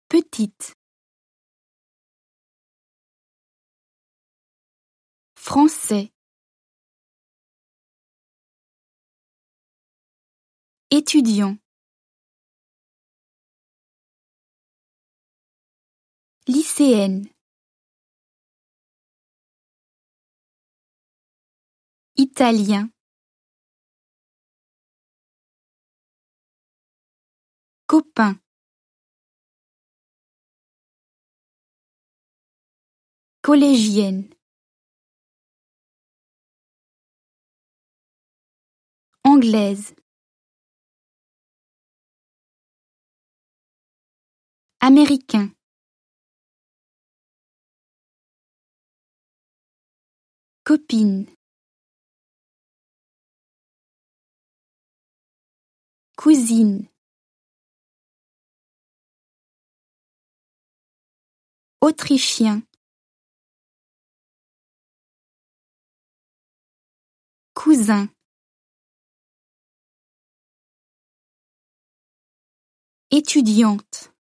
petite. Français. Étudiant. Lycéenne. Italien. Copain. Collégienne. Anglaise. Américain. Copine. Cousine. Autrichien. Cousin. Étudiante.